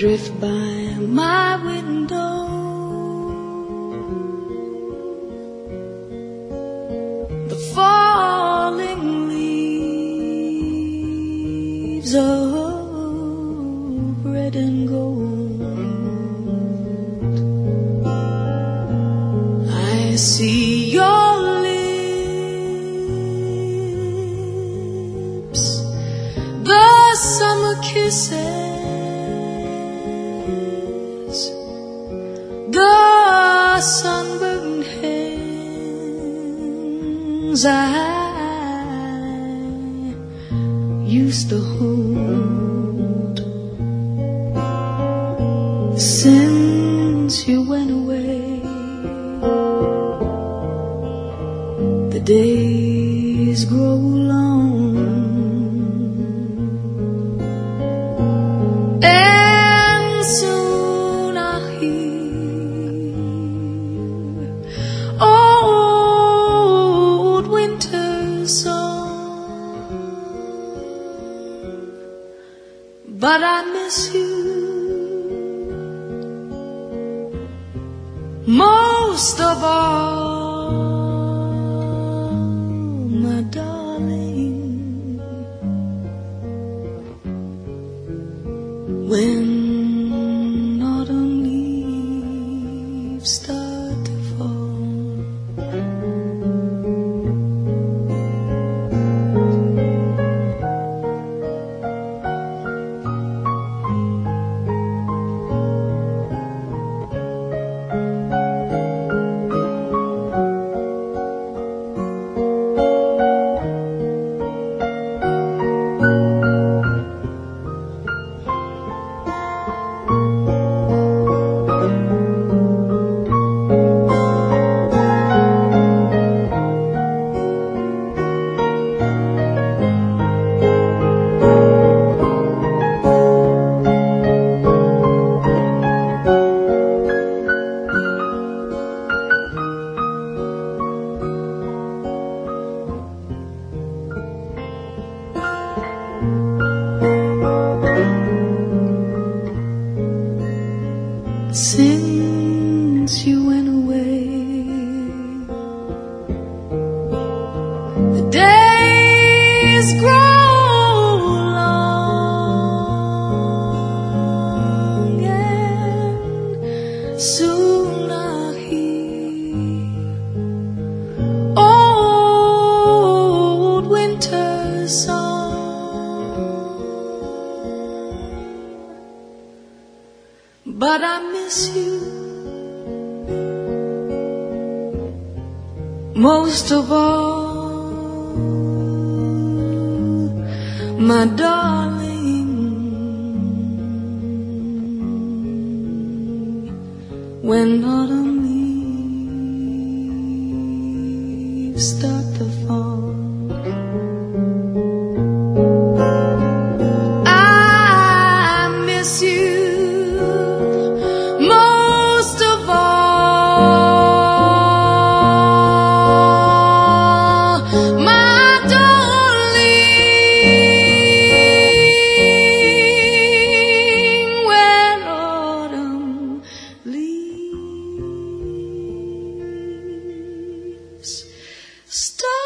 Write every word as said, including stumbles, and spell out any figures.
drift by my window. The falling leaves of red and gold. I see your lips, the summer kisses, the sunburned hands I used to hold. Since you went away, the days grow long, and soon I'll hear old winter's song. But I miss you most of all, my darling. When autumn leaves start to fall, since you went away, the days grow long, and soon I'll hear old winter's song. But I miss you most of all, my darling. When autumn leaves start to fall, I miss you most of all, my darling. When autumn leaves start